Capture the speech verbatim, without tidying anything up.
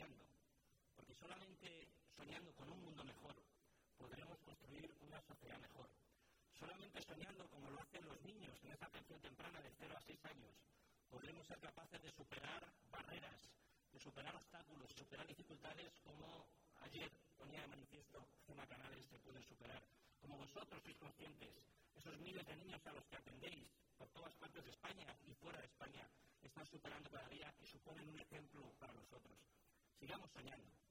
soñando, porque solamente soñando con un mundo mejor podremos construir una sociedad mejor. Solamente soñando como lo hacen los niños en esa atención temprana de cero a seis años, podremos ser capaces de superar barreras, de superar obstáculos, de superar dificultades como ayer ponía de manifiesto Gemma Canales se pueden superar. Como vosotros sois conscientes, esos miles de niños a los que atendéis por todas partes de España y fuera de España están superando cada día y suponen un ejemplo para nosotros. Sigamos soñando.